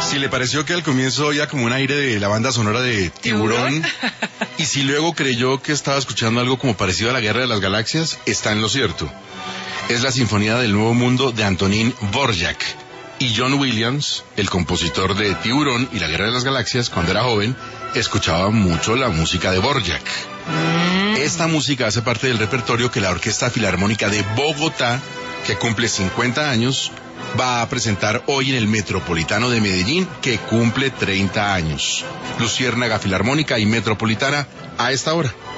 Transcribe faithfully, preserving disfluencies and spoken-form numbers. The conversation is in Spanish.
Si le pareció que al comienzo oía como un aire de la banda sonora de Tiburón, y si luego creyó que estaba escuchando algo como parecido a la Guerra de las Galaxias, está en lo cierto. Es la Sinfonía del Nuevo Mundo de Antonín Dvorak. Y John Williams, el compositor de Tiburón y la Guerra de las Galaxias, cuando era joven, escuchaba mucho la música de Dvorak. Esta música hace parte del repertorio que la Orquesta Filarmónica de Bogotá, que cumple cincuenta años, va a presentar hoy en el Metropolitano de Medellín, que cumple treinta años. Luciérnaga Filarmónica y Metropolitana a esta hora.